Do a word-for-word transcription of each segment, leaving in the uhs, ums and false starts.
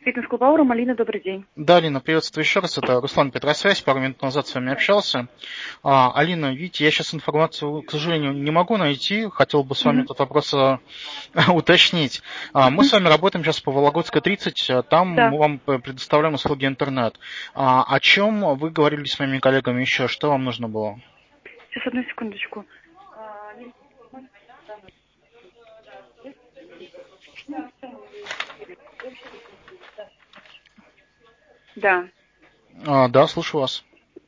Фитнес-клуб Аура, Малина, добрый день. Да, Алина, приветствую еще раз. Это Руслан Петросвязь, пару минут назад с вами общался. А, Алина, видите, я сейчас информацию, к сожалению, не могу найти. Хотел бы с вами mm-hmm. этот вопрос а, уточнить. А, мы mm-hmm. с вами работаем сейчас по Вологодской тридцать. Там да. мы вам предоставляем услуги интернет. А, о чем вы говорили с моими коллегами еще? Что вам нужно было? Сейчас, одну секундочку. Да. А, да, слушаю вас.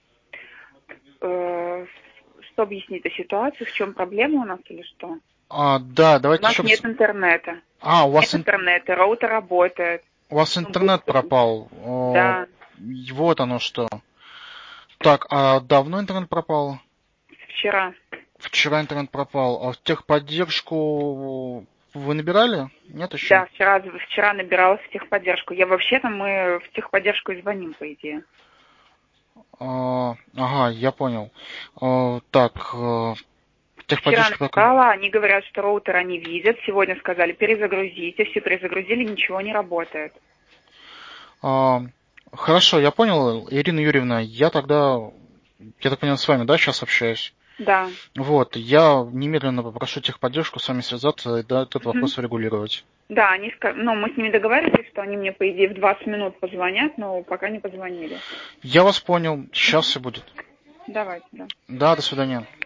Э, что объяснить о ситуации, в чем проблема у нас или что? А, да, давайте У нас еще нет раз... интернета. А, у вас нет интернета, роутер работает. У вас интернет пропал. Да. О, вот оно что. Так, а давно интернет пропал? Вчера. Вчера интернет пропал. А в техподдержку вы набирали? Нет еще? Да, вчера, вчера набиралась в техподдержку. Я вообще-то мы в техподдержку и звоним, по идее. А, ага, я понял. А, так, техподдержка... Вчера набирала, они говорят, что роутер они видят. Сегодня сказали, перезагрузите. Все перезагрузили, ничего не работает. А, хорошо, я понял, Ирина Юрьевна. Я тогда, я так понял, с вами, да, сейчас общаюсь? Да. Вот, я немедленно попрошу техподдержку с вами связаться и да, этот mm-hmm. вопрос урегулировать. Да, они, ну, мы с ними договорились, что они мне, по идее, в двадцать минут позвонят, но пока не позвонили. Я вас понял, сейчас mm-hmm. все будет. Давайте, да. Да, до свидания.